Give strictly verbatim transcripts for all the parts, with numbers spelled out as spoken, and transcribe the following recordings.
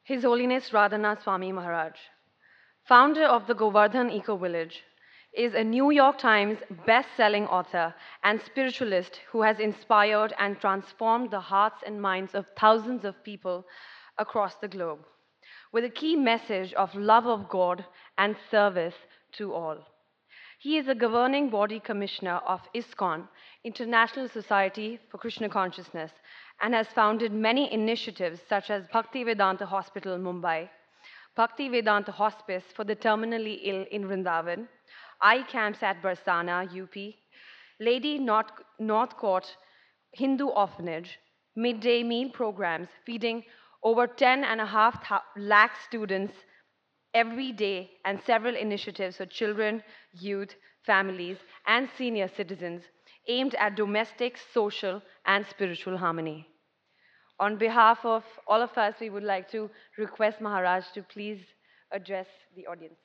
His Holiness Radhanath Swami Maharaj, founder of the Govardhan Eco Village, is a New York Times best-selling author and spiritualist who has inspired and transformed the hearts and minds of thousands of people across the globe, with a key message of love of God and service to all. He is a governing body commissioner of ISKCON, International Society for Krishna Consciousness, and has founded many initiatives such as Bhaktivedanta Hospital, Mumbai, Bhaktivedanta Hospice for the terminally ill in Vrindavan, eye camps at Barsana, U P, Lady North, Northcote Hindu Orphanage, midday meal programs feeding over ten and a half lakh students every day, and several initiatives for children, youth, families, and senior citizens aimed at domestic, social, and spiritual harmony. On behalf of all of us, we would like to request Maharaj to please address the audience.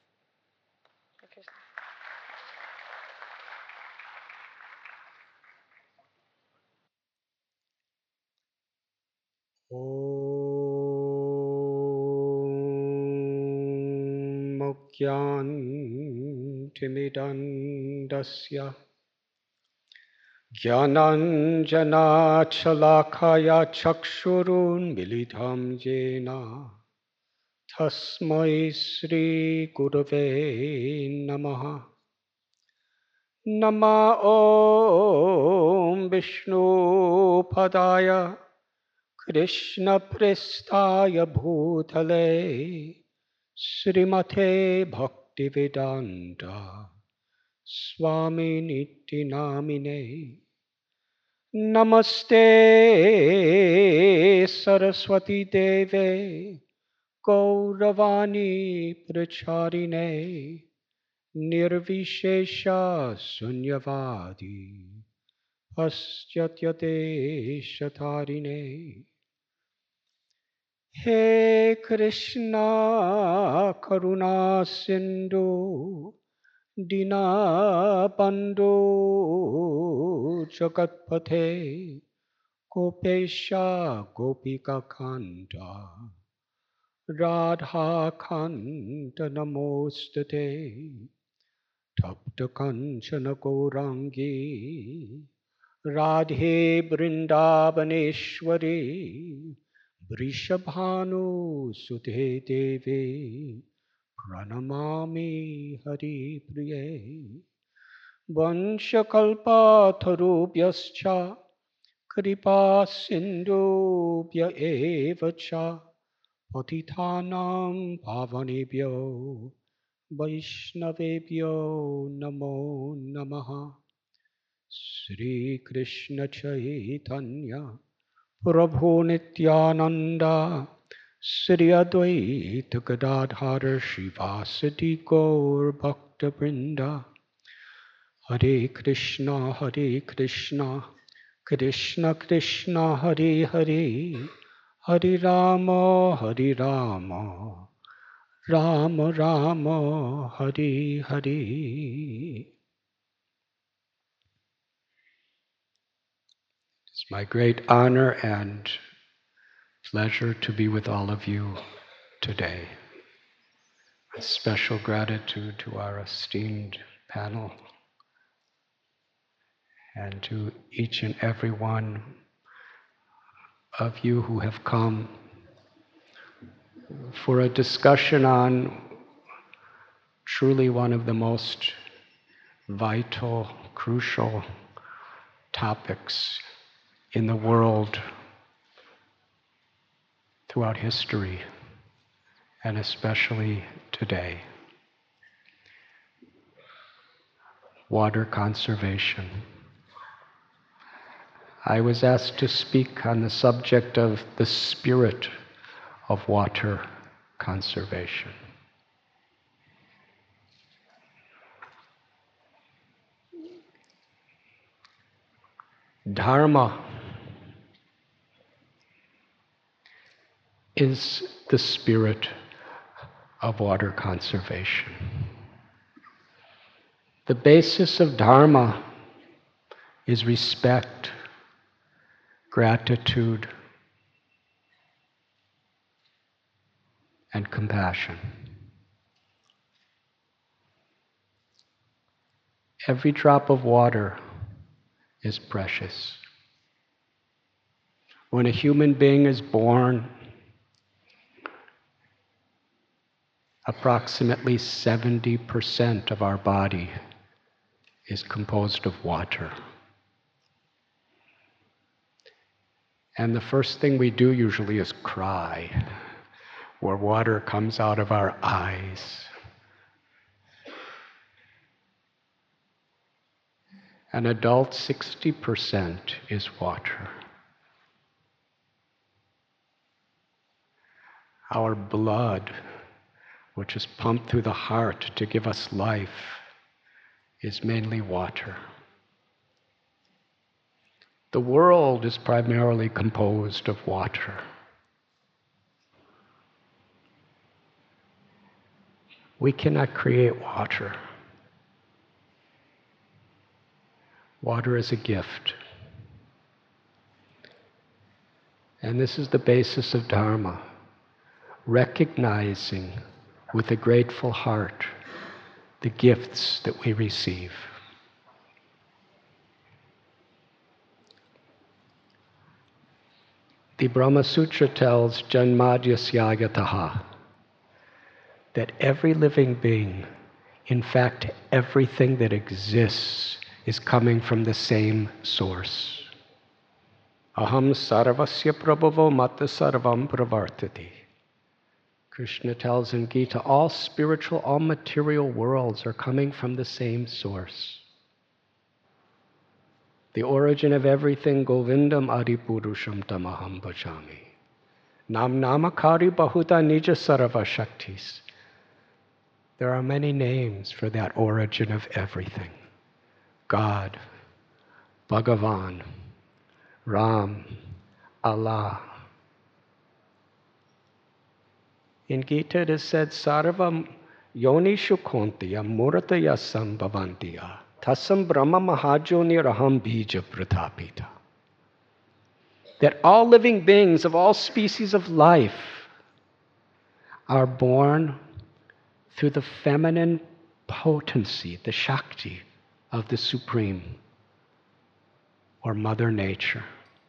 Om Mokyantimidandasya Jnananjanachalakaya Chakshurun Militham Jena Tasmai Sri Gurave Namaha. Nama Om Vishnu Padaya Krishna Prestaya Bhutale Srimate Bhaktivedanta Swami Niti Namine Namaste Saraswati Deve Gauravani Pracharine Nirvishesha Sunyavadi Paschyatyate Shatarine. He Krishna Karuna Sindhu Dinabandhu Jagatpate Gopesha Gopika Kanta Radha Kanta Namostate Tapta Kanchana Gourangi Radhe Brindavaneshwari Vrishabhanu Sudhe Devi Pranamami Hari Priye Vanshakalpa Tarubhyascha Kripa Sindhubhya Evacha Patithanam Pavanebhyo Vaishnavebhyo Namo Namaha. Sri Krishna Chaitanya Prabhu Nityananda Sri Advaita Gadadhara Srivasadi Gaur Bhakta Vrinda. Hare Krishna Hare Krishna Krishna Krishna Hare Hare Hare Rama Hare Rama Rama Rama Hare Hare. It's my great honor and pleasure to be with all of you today. A special gratitude to our esteemed panel and to each and every one of you who have come for a discussion on truly one of the most vital, crucial topics in the world throughout history, and especially today: water conservation. I was asked to speak on the subject of the spirit of water conservation. Dharma is the spirit of water conservation. The basis of Dharma is respect, gratitude, and compassion. Every drop of water is precious. When a human being is born, approximately seventy percent of our body is composed of water. And the first thing we do usually is cry, where water comes out of our eyes. An adult, sixty percent is water. Our blood, which is pumped through the heart to give us life, is mainly water. The world is primarily composed of water. We cannot create water. Water is a gift. And this is the basis of Dharma, recognizing with a grateful heart the gifts that we receive. The Brahma Sutra tells Janmadhyasya that every living being, in fact everything that exists, is coming from the same source. Aham sarvasya prabhavo mata sarvam pravartati. Krishna tells in Gita, all spiritual, all material worlds are coming from the same source. The origin of everything, Govindam Adipurusham Tamaham Bhajami. Nam Namakari Bahuta Nija Sarva Shaktis. There are many names for that origin of everything. God, Bhagavan, Ram, Allah. In Gita it is said, Sarvam Yonishu Kontiya Murataya Sambhavantiya Tasam Brahma Mahajoni Raham Bija Pratapita. That all living beings of all species of life are born through the feminine potency, the Shakti of the Supreme, or Mother Nature.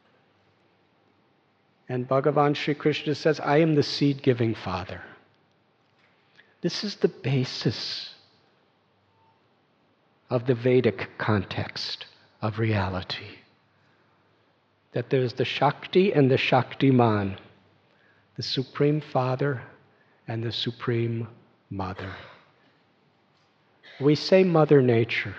And Bhagavan Sri Krishna says, I am the seed-giving Father. This is the basis of the Vedic context of reality. That there's the Shakti and the Shaktiman, the Supreme Father and the Supreme Mother. We say Mother Nature.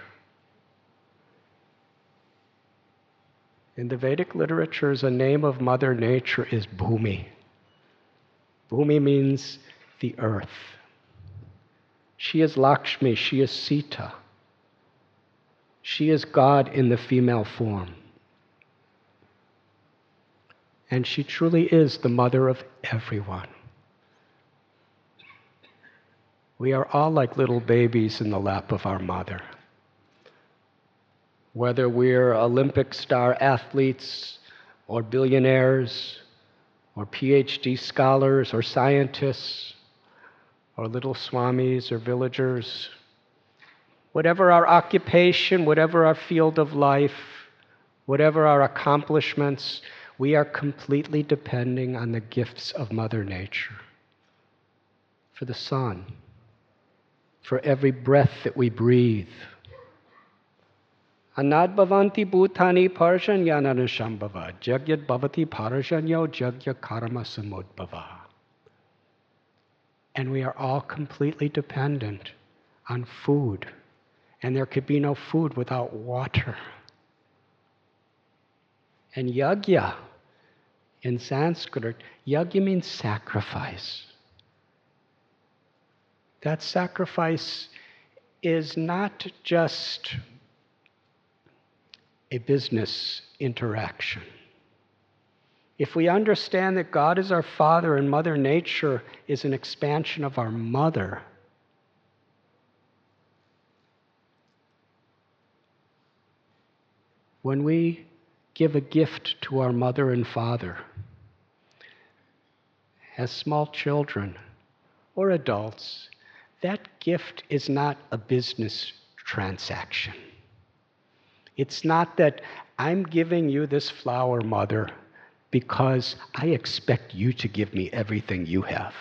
In the Vedic literatures, a name of Mother Nature is Bhumi. Bhumi means the earth. She is Lakshmi, she is Sita. She is God in the female form. And she truly is the mother of everyone. We are all like little babies in the lap of our mother. Whether we're Olympic star athletes or billionaires or P H D scholars or scientists or little swamis or villagers, whatever our occupation, whatever our field of life, whatever our accomplishments, we are completely depending on the gifts of Mother Nature. For the sun, for every breath that we breathe. Anad bhavanti bhutani parjanyana shambhava jagyat bhavati parjanyo jagya karma samudbhava. And we are all completely dependent on food. And there could be no food without water. And yagya, in Sanskrit, yagya means sacrifice. That sacrifice is not just a business interaction. If we understand that God is our Father and Mother Nature is an expansion of our mother, when we give a gift to our mother and father, as small children, or adults, that gift is not a business transaction. It's not that I'm giving you this flower, Mother, because I expect you to give me everything you have.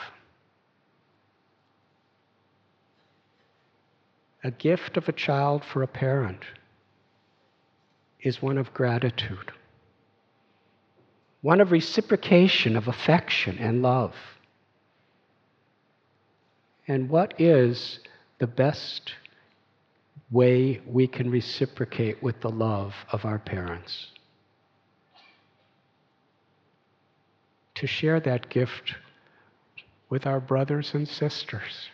A gift of a child for a parent is one of gratitude, one of reciprocation of affection and love. And what is the best way we can reciprocate with the love of our parents? To share that gift with our brothers and sisters.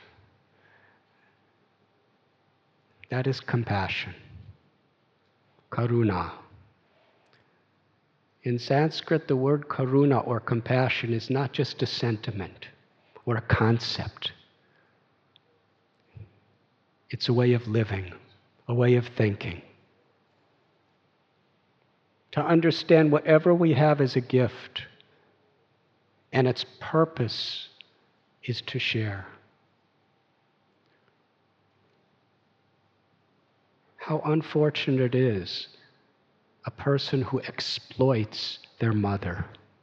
That is compassion. Karuna. In Sanskrit, the word karuna or compassion is not just a sentiment or a concept. It's a way of living, a way of thinking. To understand whatever we have as a gift and its purpose is to share. How unfortunate it is a person who exploits their mother.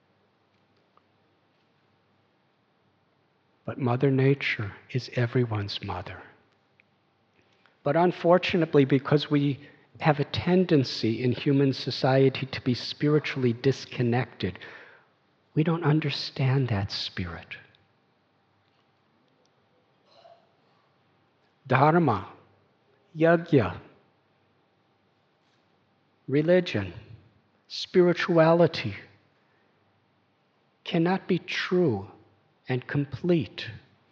But Mother Nature is everyone's mother. But unfortunately, because we have a tendency in human society to be spiritually disconnected, we don't understand that spirit. Dharma, yajna, religion, spirituality cannot be true and complete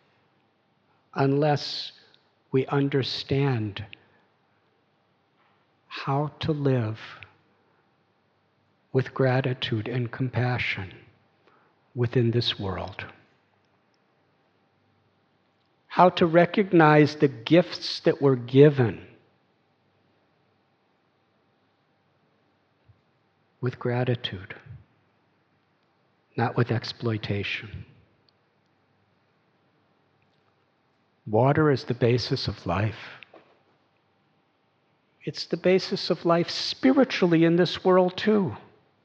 unless we understand how to live with gratitude and compassion within this world. How to recognize the gifts that we're given with gratitude, not with exploitation. Water is the basis of life. It's the basis of life spiritually in this world too.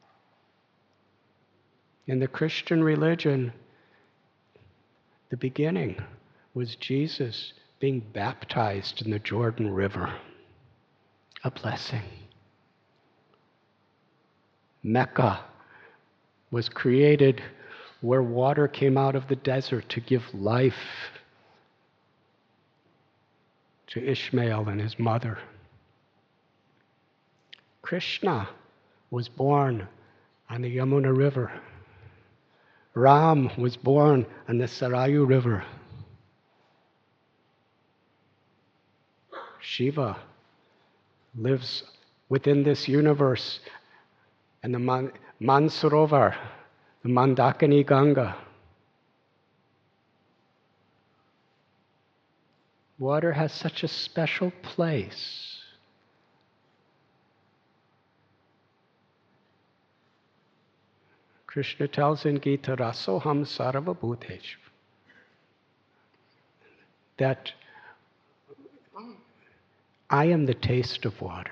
In the Christian religion, the beginning was Jesus being baptized in the Jordan River, a blessing. Mecca was created where water came out of the desert to give life to Ishmael and his mother. Krishna was born on the Yamuna River. Ram was born on the Sarayu River. Shiva lives within this universe and the Man- Mansarovar, the Mandakini Ganga. Water has such a special place. Krishna tells in Gita, Rasoham Sarva Bhuteshu, that I am the taste of water.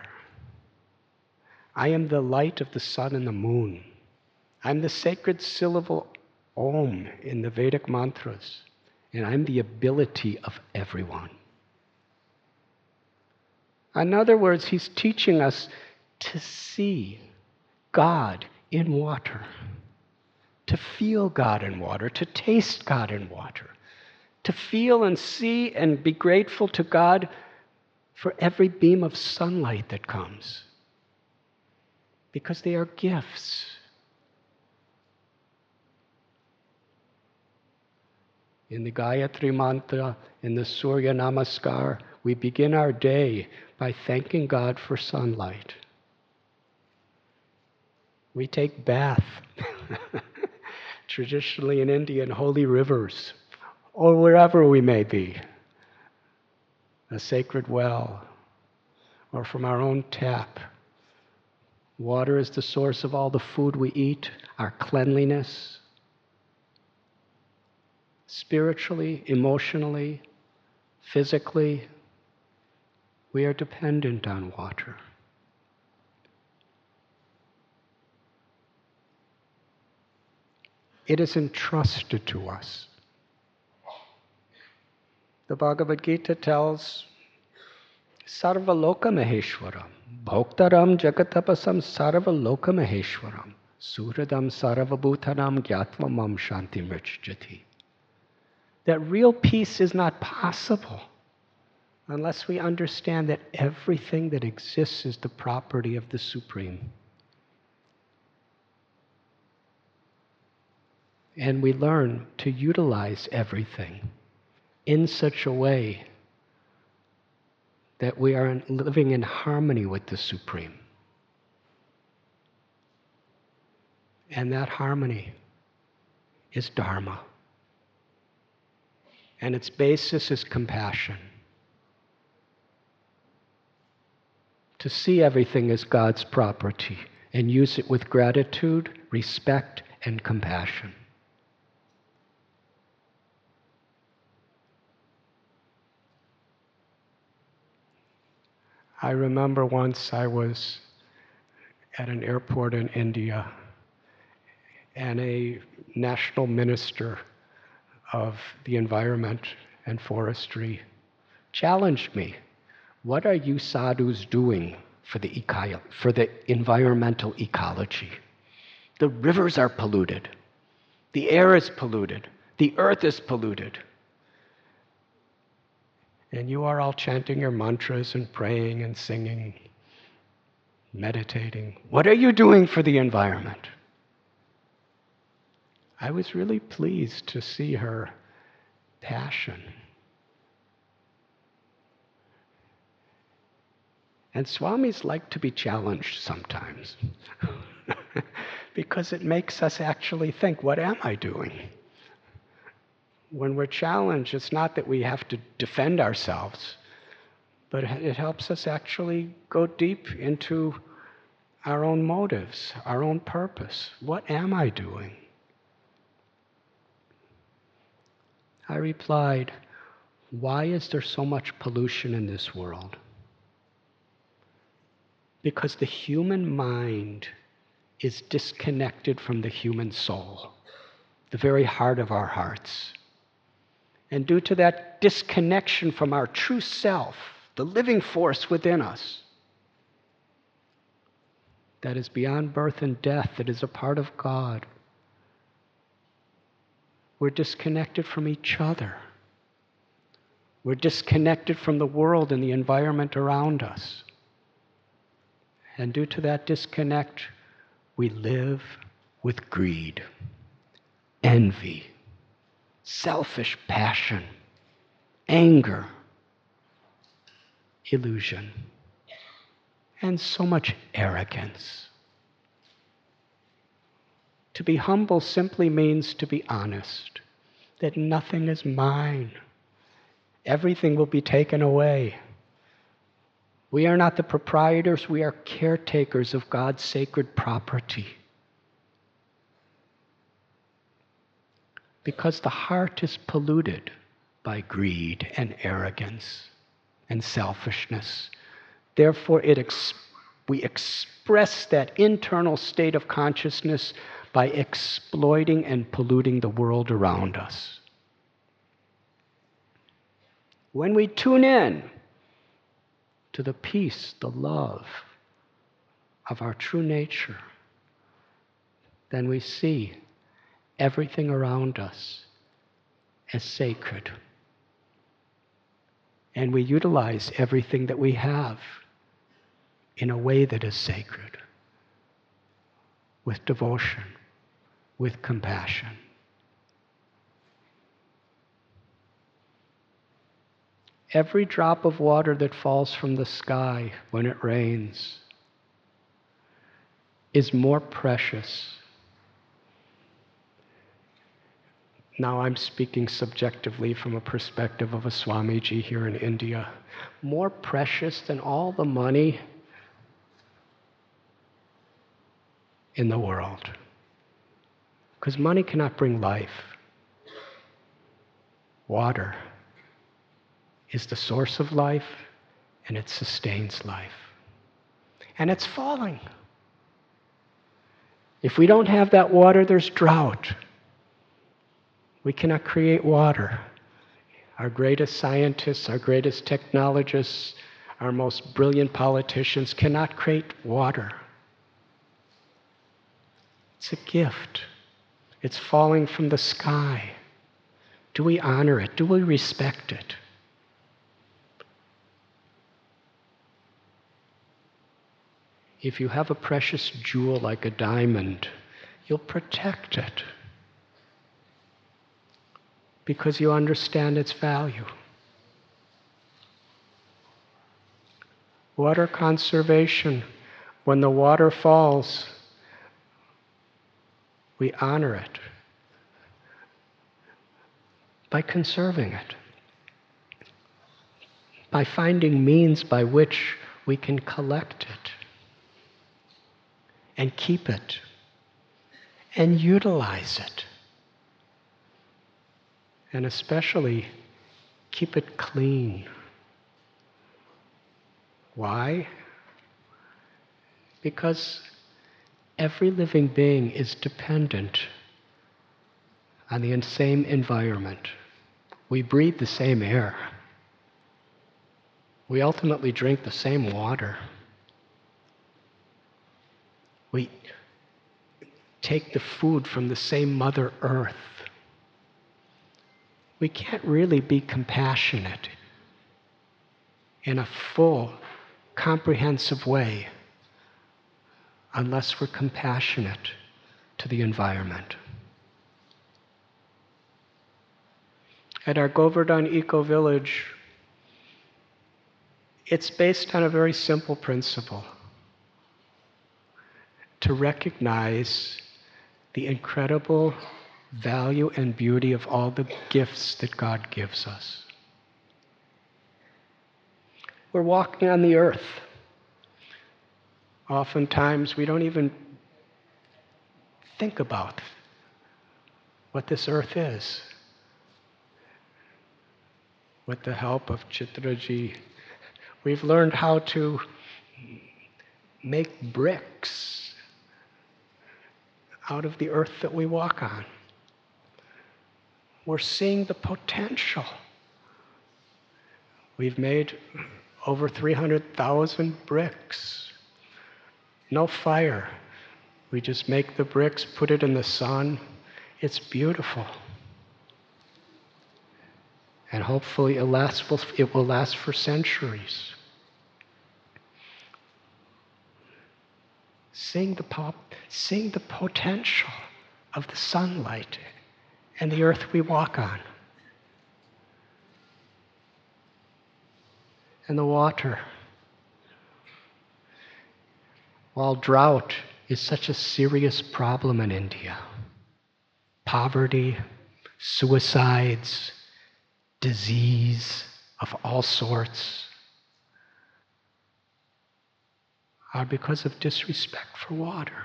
I am the light of the sun and the moon. I'm the sacred syllable Om in the Vedic mantras. And I'm the ability of everyone. In other words, he's teaching us to see God in water, to feel God in water, to taste God in water, to feel and see and be grateful to God for every beam of sunlight that comes, because they are gifts. In the Gayatri Mantra, in the Surya Namaskar, we begin our day by thanking God for sunlight. We take bath, traditionally in India, in holy rivers, or wherever we may be, a sacred well, or from our own tap. Water is the source of all the food we eat, our cleanliness. spiritually, emotionally, physically, we are dependent on water. It is entrusted to us. The Bhagavad Gita tells Sarva Loka Maheshwaram, Bhoktaram Jagatapasam Sarva Loka Maheshwaram, Suradam Sarva Bhutanam Gyatva Mam Shanti Mrchjati. That real peace is not possible unless we understand that everything that exists is the property of the Supreme. And we learn to utilize everything in such a way that we are living in harmony with the Supreme. And that harmony is Dharma. And its basis is compassion. To see everything as God's property and use it with gratitude, respect, and compassion. I remember once I was at an airport in India, and a national minister of the environment and forestry challenged me. What are you sadhus doing for the, eco- for the environmental ecology? The rivers are polluted. The air is polluted. The earth is polluted. And you are all chanting your mantras and praying and singing, meditating. What are you doing for the environment? I was really pleased to see her passion. And swamis like to be challenged sometimes because it makes us actually think, what am I doing? When we're challenged, it's not that we have to defend ourselves, but it helps us actually go deep into our own motives, our own purpose. What am I doing? I replied, why is there so much pollution in this world? Because the human mind is disconnected from the human soul, the very heart of our hearts. And due to that disconnection from our true self, the living force within us, that is beyond birth and death, that is a part of God, we're disconnected from each other. We're disconnected from the world and the environment around us. And due to that disconnect, we live with greed, envy, selfish passion, anger, illusion, and so much arrogance. To be humble simply means to be honest, that nothing is mine. Everything will be taken away. We are not the proprietors, we are caretakers of God's sacred property. Because the heart is polluted by greed and arrogance and selfishness. Therefore, it ex- we express that internal state of consciousness by exploiting and polluting the world around us. When we tune in to the peace, the love of our true nature, then we see everything around us as sacred. And we utilize everything that we have in a way that is sacred, with devotion, with compassion. Every drop of water that falls from the sky when it rains is more precious. Now I'm speaking subjectively from a perspective of a Swamiji here in India. More precious than all the money in the world. Because money cannot bring life. Water is the source of life, and it sustains life. And it's falling. If we don't have that water, there's drought. We cannot create water. Our greatest scientists, our greatest technologists, our most brilliant politicians cannot create water. It's a gift. It's falling from the sky. Do we honor it? Do we respect it? If you have a precious jewel like a diamond, you'll protect it because you understand its value. Water conservation, when the water falls, we honor it by conserving it, by finding means by which we can collect it and keep it and utilize it, and especially keep it clean. Why? Because every living being is dependent on the same environment. We breathe the same air. We ultimately drink the same water. We take the food from the same Mother Earth. We can't really be compassionate in a full, comprehensive way unless we're compassionate to the environment. At our Govardhan Eco Village, it's based on a very simple principle: to recognize the incredible value and beauty of all the gifts that God gives us. We're walking on the earth. Oftentimes, we don't even think about what this earth is. With the help of Chitraji, we've learned how to make bricks out of the earth that we walk on. We're seeing the potential. We've made over three hundred thousand bricks. No fire. We just make the bricks, put it in the sun. It's beautiful. And hopefully it lasts, it will last for centuries. Seeing the, pop, seeing the potential of the sunlight and the earth we walk on. And the water. While drought is such a serious problem in India, poverty, suicides, disease of all sorts are because of disrespect for water.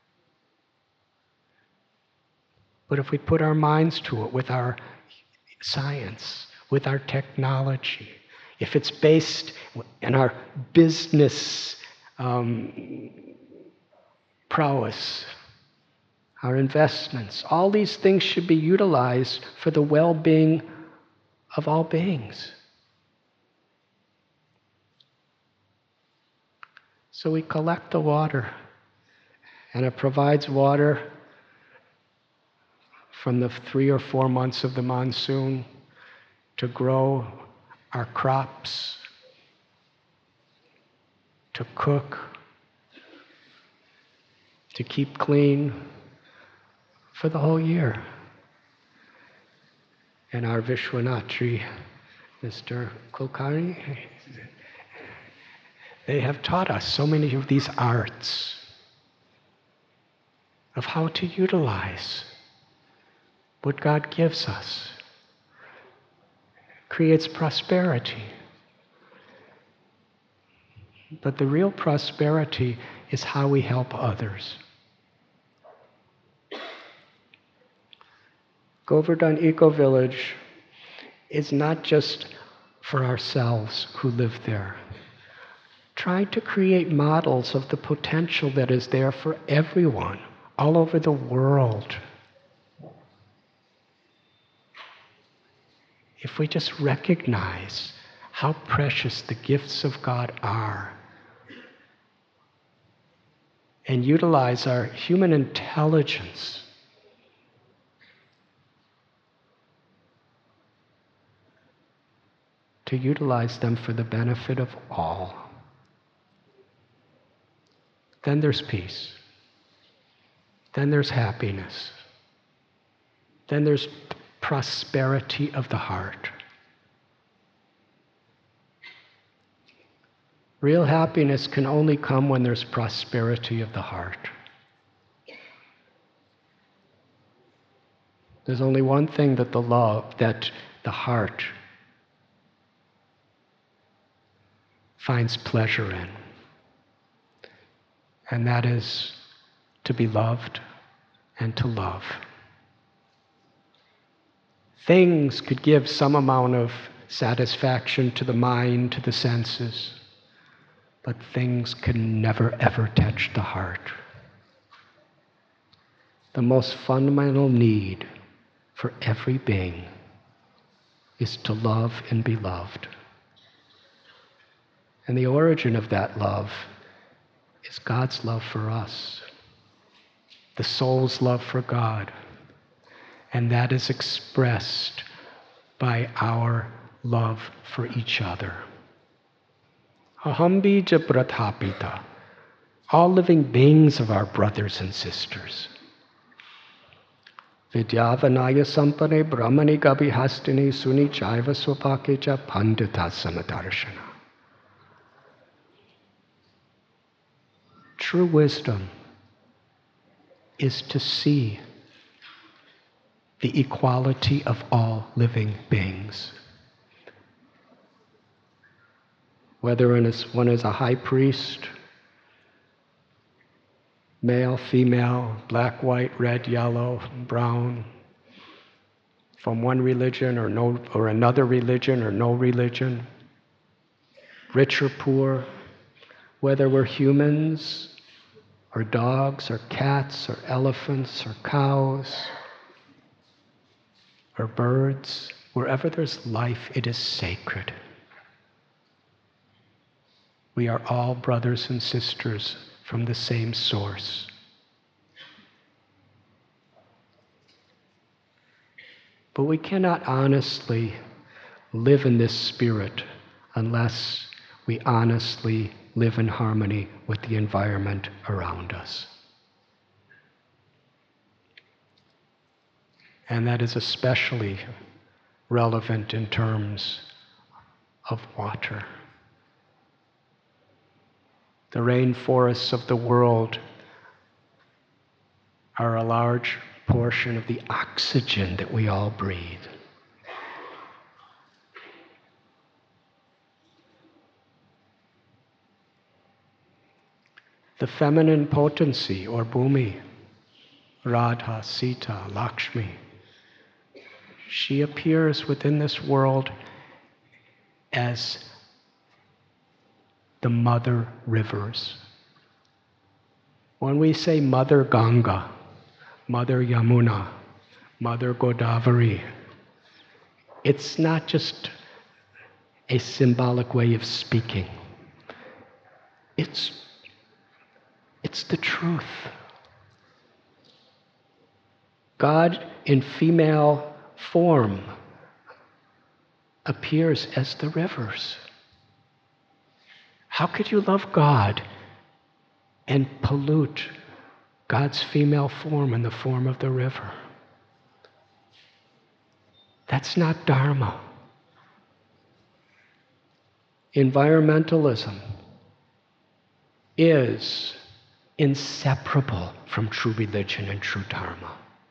But if we put our minds to it with our science, with our technology, if it's based in our business um, prowess, our investments, all these things should be utilized for the well-being of all beings. So we collect the water, and it provides water from the three or four months of the monsoon to grow our crops, to cook, to keep clean for the whole year. And our Vishwanatri, Mister Kulkarni, they have taught us so many of these arts of how to utilize what God gives us. It creates prosperity. But the real prosperity is how we help others. Govardhan Eco Village is not just for ourselves who live there. Try to create models of the potential that is there for everyone all over the world. If we just recognize how precious the gifts of God are and utilize our human intelligence to utilize them for the benefit of all, then there's peace. Then there's happiness. Then there's prosperity of the heart. Real happiness can only come when there's prosperity of the heart. There's only one thing that the love, that the heart finds pleasure in, and that is to be loved and to love. Things could give some amount of satisfaction to the mind, to the senses, but things can never ever touch the heart. The most fundamental need for every being is to love and be loved. And the origin of that love is God's love for us, the soul's love for God. And that is expressed by our love for each other. Aham bija prathapita. All living beings are our brothers and sisters. Vidyavanaya sampane brahmani gabhihastini suni chaiva swapakecha pandita samadarshana. True wisdom is to see the equality of all living beings. Whether one is a high priest, male, female, black, white, red, yellow, brown, from one religion or no, or another religion or no religion, rich or poor, whether we're humans or dogs or cats or elephants or cows or birds, wherever there's life, it is sacred. We are all brothers and sisters from the same source. But we cannot honestly live in this spirit unless we honestly live in harmony with the environment around us. And that is especially relevant in terms of water. The rainforests of the world are a large portion of the oxygen that we all breathe. The feminine potency, or Bhumi, Radha, Sita, Lakshmi, she appears within this world as the mother rivers. When we say Mother Ganga, Mother Yamuna, Mother Godavari, it's not just a symbolic way of speaking. It's, it's the truth. God in female form appears as the rivers. How could you love God and pollute God's female form in the form of the river? That's not Dharma. Environmentalism is inseparable from true religion and true Dharma.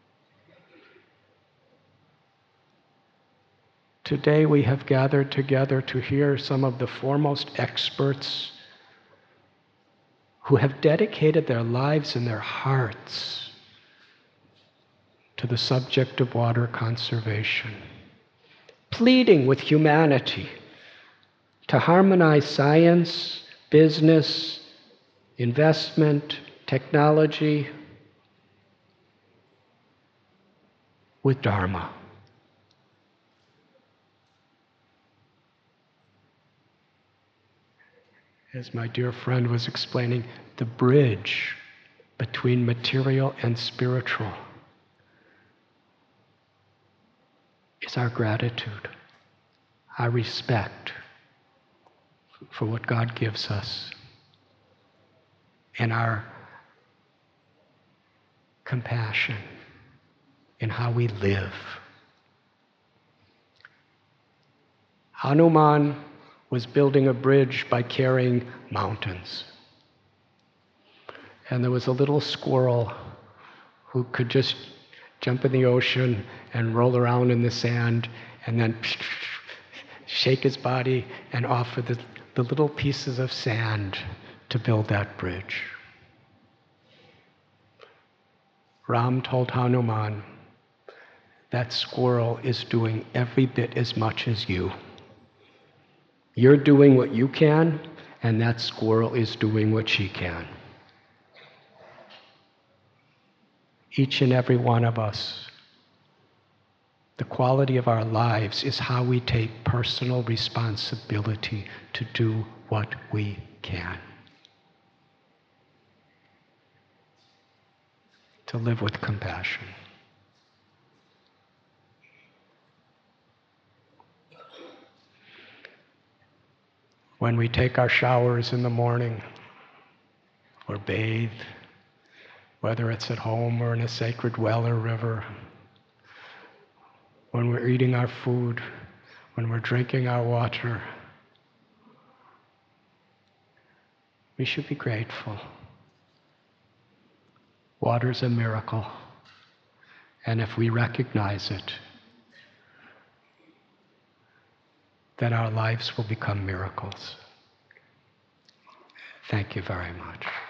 Today we have gathered together to hear some of the foremost experts who have dedicated their lives and their hearts to the subject of water conservation. pleading with humanity to harmonize science, business, investment, technology with Dharma. As my dear friend was explaining, the bridge between material and spiritual is our gratitude, our respect for what God gives us, and our compassion in how we live. Hanuman was building a bridge by carrying mountains. And there was a little squirrel who could just jump in the ocean and roll around in the sand and then shake his body and offer the, the little pieces of sand to build that bridge. Ram told Hanuman, that squirrel is doing every bit as much as you. You're doing what you can, and that squirrel is doing what she can. Each and every one of us, the quality of our lives is how we take personal responsibility to do what we can. To live with compassion. When we take our showers in the morning or bathe, whether it's at home or in a sacred well or river, when we're eating our food, when we're drinking our water, we should be grateful. Water's a miracle, and if we recognize it, then our lives will become miracles. Thank you very much.